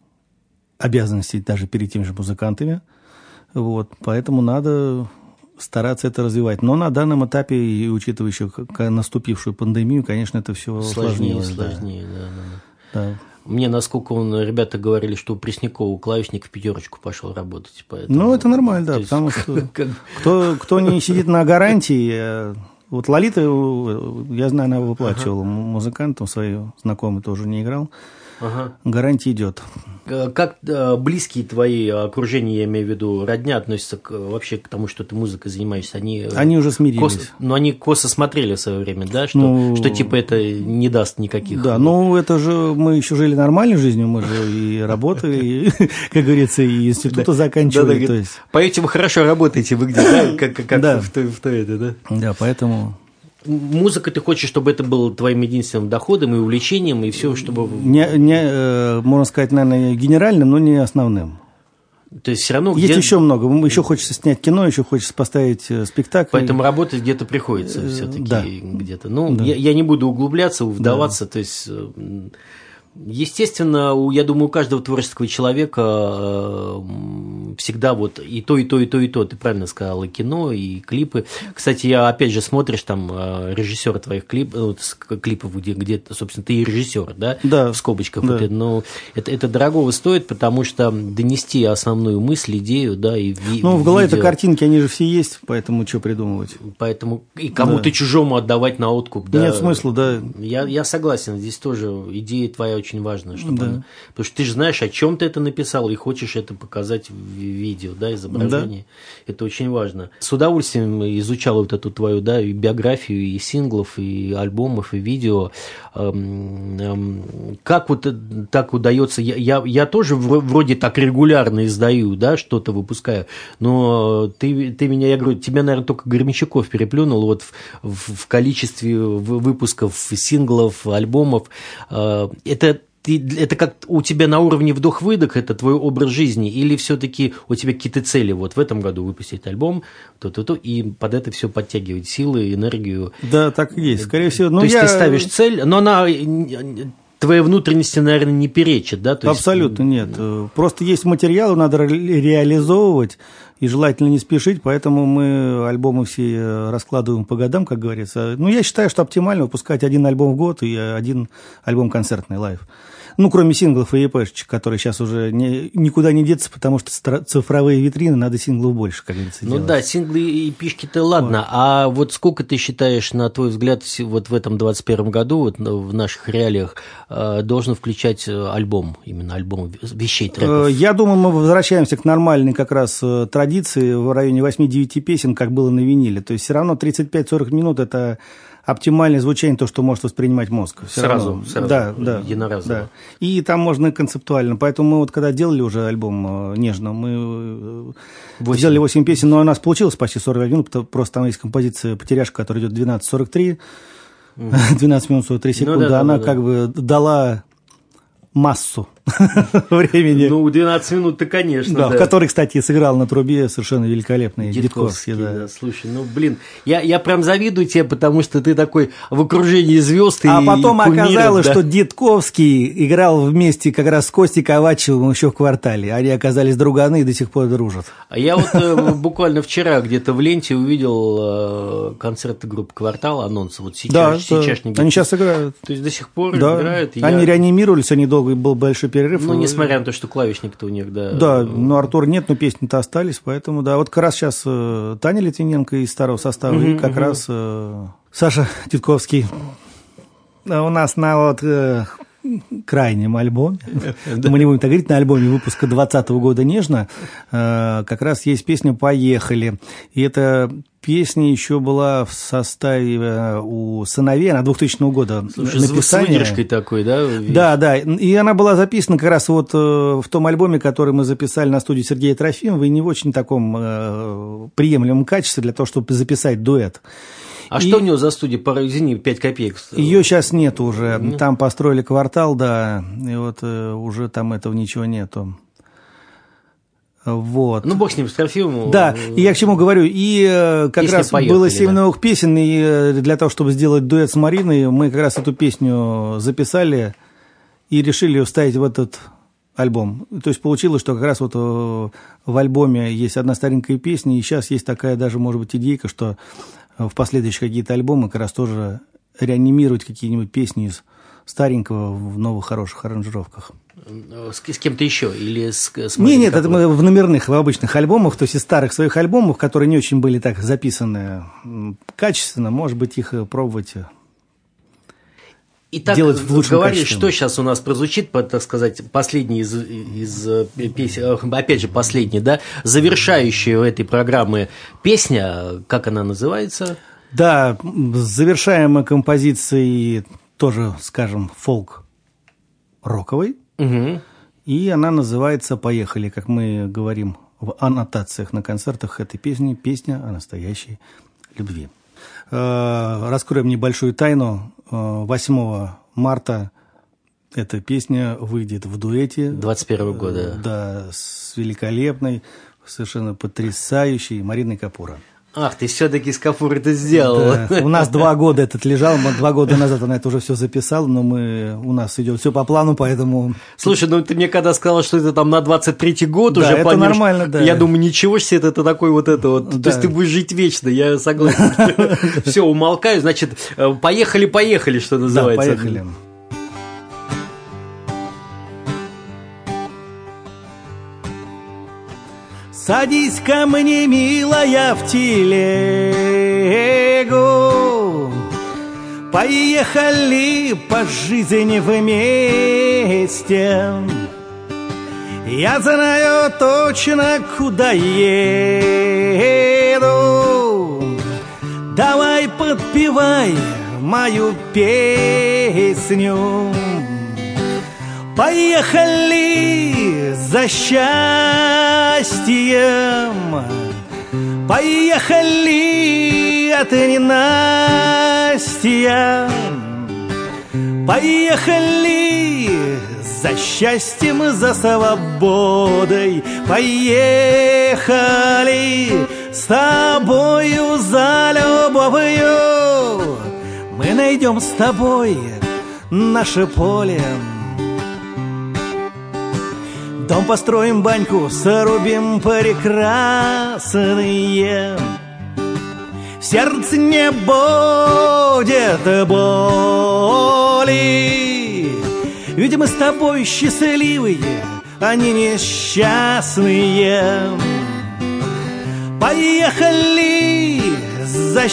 обязанности даже перед теми же музыкантами. Вот, поэтому надо стараться это развивать. Но на данном этапе, и учитывая еще наступившую пандемию, конечно, это все сложнее. Сложнее, сложнее да. Да, да. Да. Мне, насколько он, ребята говорили, что у Преснякова клавишник в пятерочку пошел работать. Поэтому, ну, это нормально, да, есть, потому что кто, кто не сидит на гарантии... Вот Лолита, я знаю, она выплачивала ага. музыкантам, свои знакомые тоже не играл. Ага. Гарантия идет. Как близкие твои окружения, я имею в виду, родня, относятся к, вообще к тому, что ты музыкой занимаешься? Они, они уже смирились. Косо, но они косо смотрели в свое время, да, что, ну, что типа это не даст никаких... Да, ну это же мы еще жили нормальной жизнью, мы же и работали, как говорится, и институты заканчивали. Поэтому вы хорошо работаете, вы где, да, как в то это, да? Да, поэтому... Музыка, ты хочешь, чтобы это было твоим единственным доходом и увлечением, и все, чтобы... Не, не, можно сказать, наверное, генеральным, но не основным. То есть все равно... Есть где... еще много. Еще хочется снять кино, еще хочется поставить спектакль. Поэтому работать где-то приходится все-таки. Да. Где-то. Ну, да. я, я не буду углубляться, вдаваться, да. То есть... Естественно, я думаю, у каждого творческого человека всегда вот и то, и то, и то, и то. Ты правильно сказал, и кино, и клипы. Кстати, я опять же смотришь там режиссера твоих клипов, клипов, где, где, собственно, ты и режиссер, да? Да. В скобочках. Да. Вот это, но это, это дорогого стоит, потому что донести основную мысль, идею, да, и ви- Ну, в голове-то видео. Картинки, они же все есть, поэтому что придумывать? Поэтому и кому-то да. чужому отдавать на откуп, да. Нет смысла, да. Я, я согласен, здесь тоже идея твоя очень очень важно, чтобы да. она... Потому что ты же знаешь, о чем ты это написал, и хочешь это показать в видео, да, изображение. Да. Это очень важно. С удовольствием изучал вот эту твою, да, и биографию, и синглов, и альбомов, и видео. Как вот так удается? Я, я, я тоже вроде так регулярно издаю, да, что-то выпускаю, но ты, ты меня, я говорю, тебя, наверное, только Громичаков переплюнул вот в, в, в количестве выпусков синглов, альбомов. Это Это как у тебя на уровне вдох-выдох, это твой образ жизни, или все-таки у тебя какие-то цели, вот в этом году выпустить альбом, то-то-то, и под это все подтягивать силы, энергию. Да, так и есть, скорее всего. Ну, то я... есть ты ставишь цель, но она твоей внутренности, наверное, не перечит, да? То Абсолютно есть... нет. Просто есть материалы, надо реализовывать, и желательно не спешить, поэтому мы альбомы все раскладываем по годам, как говорится. Ну, я считаю, что оптимально выпускать один альбом в год и один альбом концертный, лайв. Ну, кроме синглов и епешечек, которые сейчас уже не, никуда не деться, потому что цифровые витрины, надо синглов больше, как говорится, ну делать. Да, синглы и пишки-то ладно, вот. А вот сколько ты считаешь, на твой взгляд, вот в этом двадцать первом году, вот в наших реалиях, должен включать альбом, именно альбом вещей, треков? Я думаю, мы возвращаемся к нормальной как раз традиции в районе восемь-девять песен, как было на виниле. То есть все равно тридцать пять-сорок минут – это... оптимальное звучание, то, что может воспринимать мозг. Все сразу, равно. сразу, да, да, единоразово. Да. И там можно концептуально. Поэтому мы вот когда делали уже альбом «Нежно», мы восемь. Сделали восемь песен, но у нас получилось почти сорок минут, просто там есть композиция «Потеряшка», которая идет двенадцать сорок три, двенадцать минут сорок три секунды. Ну, да, она да, как да. бы дала массу времени. Ну, двенадцать минут-то, конечно. Да, да. В которой, кстати, сыграл на трубе совершенно великолепный Дидковский. Дидковский да. Да. Слушай, ну, блин, я, я прям завидую тебе, потому что ты такой в окружении звезд и А потом и кумиров, оказалось, да? что Дидковский играл вместе как раз с Костей Ковачевым еще в «Квартале». Они оказались друганы и до сих пор дружат. А я вот э, буквально вчера где-то в ленте увидел э, концерты группы «Квартал», анонсы. Вот сейчас, да, сейчас да. Они сейчас играют. То есть до сих пор да. играют. Они я... реанимировались, они долго, был большой перерыв. Ну, несмотря на то, что клавишник-то у них, да. Да, но Артур нет, но песни-то остались, поэтому, да. Вот как раз сейчас э, Таня Литвиненко из старого состава, угу, и как угу. раз э, Саша Дидковский. У нас на вот э, крайнем альбоме, мы не будем так говорить, на альбоме выпуска двадцатого года «Нежно», э, как раз есть песня «Поехали». И эта песня еще была в составе у сыновей, она двухтысячного года. Слушай, написания. С выдержкой такой, да? Да, да, и она была записана как раз вот в том альбоме, который мы записали на студии Сергея Трофимова, и не в очень таком э, приемлемом качестве для того, чтобы записать дуэт. А и... что у него за студия? Пора, извини, пять копеек. Ее сейчас нет уже. Нет? Там построили «Квартал», да, и вот э, уже там этого ничего нету. Вот. Ну, бог с ним, с Трофимовым. Да, и я к чему говорю, и как раз поехали, было семь да. новых песен, и для того, чтобы сделать дуэт с Мариной, мы как раз эту песню записали и решили ее вставить в этот альбом. То есть получилось, что как раз вот в альбоме есть одна старенькая песня, и сейчас есть такая даже, может быть, идейка, что в последующие какие-то альбомы как раз тоже реанимировать какие-нибудь песни из старенького в новых хороших аранжировках. С, с кем-то еще или с, с Нет, нет, это мы в номерных, в обычных альбомах, то есть из старых своих альбомов, которые не очень были так записаны качественно, может быть, их пробовать Итак, делать в лучшем говори, качестве. Что сейчас у нас прозвучит, так сказать, последний из, из песен, опять же, последний, да, завершающая этой программы песня, как она называется? Да, завершаем мы композицией тоже, скажем, фолк-роковой. Угу. И она называется «Поехали», как мы говорим в аннотациях на концертах этой песни, песня о настоящей любви. Раскроем небольшую тайну. восьмого марта эта песня выйдет в дуэте. двадцать первого года. Да, с великолепной, совершенно потрясающей Мариной Капуро. Ах, ты все-таки с Капуро это сделал. Да. У нас два года этот лежал, два года назад она это уже все записала, но мы, у нас идет все по плану, поэтому... Слушай, ну ты мне когда сказал, что это там на двадцать третий год да, уже это планируешь, нормально, да. Я думаю, ничего себе, это, это такой вот это вот, да. То есть ты будешь жить вечно, я согласен. Все, умолкаю, значит, поехали-поехали, что называется. Да, поехали. Садись ко мне, милая, в телегу, поехали по жизни вместе. Я знаю точно, куда еду. Давай подпевай мою песню. Поехали за счастьем, поехали от ненастья, поехали за счастьем, за свободой, поехали с тобою за любовью. Мы найдем с тобой наше поле, дом построим, баньку срубим прекрасные. В сердце не будет боли, ведь мы с тобой счастливые, а не несчастные. Поехали за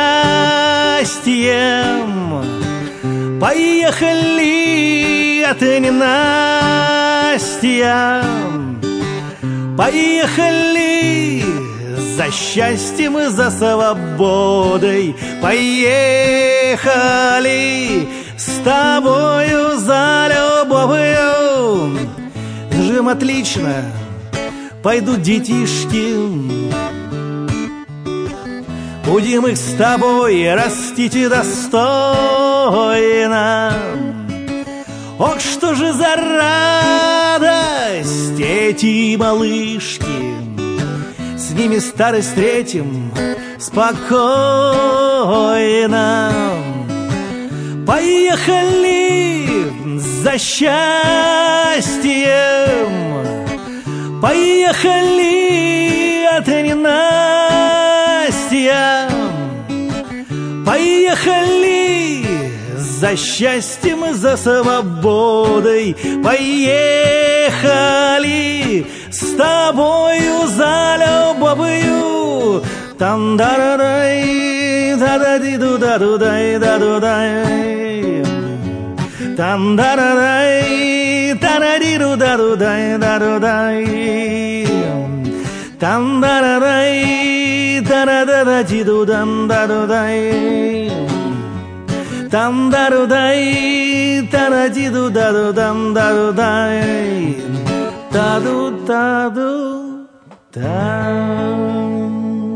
счастьем, поехали от ненастья, поехали за счастьем и за свободой, поехали с тобою за любовью. Жим отлично, пойдут детишки, будем их с тобой растить достойно. Ох, что же за радость эти малышки, с ними старость встретим спокойно. Поехали за счастьем, поехали от ненастья, поехали за счастьем и за свободой, поехали с тобою за любовью. Там-да-да-дай, да-да-ди-ду-да-ду-дай, да-ду-дай. Там-да-да-дай, да-да-ди-ду-да-ду-дай, да-ду-дай. Там-да-да-дай, да-да-да-ди-ду-дам-да-ду-дай. Там-да-ду-дай, да-да-ди-ду-да-ду-дам-да-ду-дай. Та-ду-та-ду-та.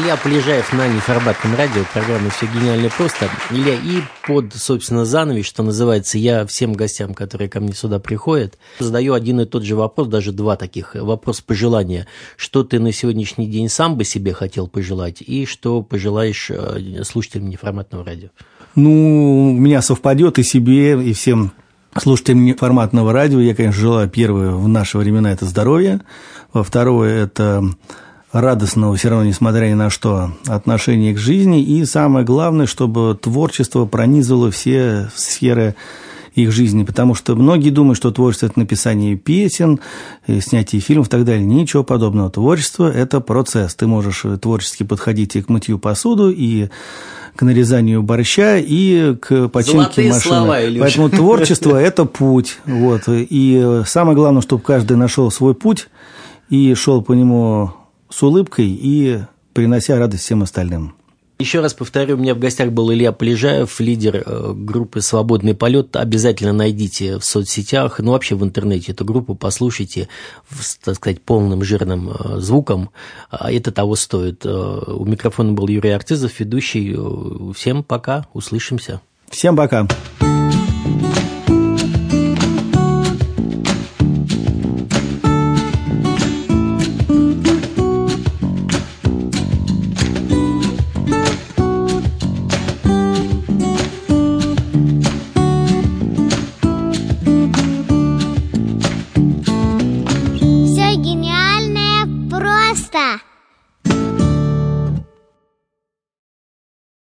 Илья Полежаев на неформатном радио, программа «Все гениально просто». Илья, и под, собственно, занавес, что называется, я всем гостям, которые ко мне сюда приходят, задаю один и тот же вопрос, даже два таких. Вопрос пожелания. Что ты на сегодняшний день сам бы себе хотел пожелать, и что пожелаешь слушателям неформатного радио? Ну, у меня совпадет и себе, и всем слушателям неформатного радио. Я, конечно, желаю, первое, в наши времена это здоровье, во второе, это радостного, все равно, несмотря ни на что, отношения к жизни, и самое главное, чтобы творчество пронизывало все сферы их жизни, потому что многие думают, что творчество – это написание песен, снятие фильмов и так далее. Ничего подобного. Творчество – это процесс. Ты можешь творчески подходить и к мытью посуду, и к нарезанию борща, и к починке машины. Слова, поэтому творчество – это путь. Вот. И самое главное, чтобы каждый нашел свой путь и шел по нему с улыбкой и принося радость всем остальным. Еще раз повторю, у меня в гостях был Илья Полежаев, лидер группы «Свободный полет». Обязательно найдите в соцсетях, ну вообще в интернете эту группу, послушайте, так сказать, полным жирным звуком. Это того стоит. У микрофона был Юрий Арцизов, ведущий. Всем пока, услышимся. Всем пока.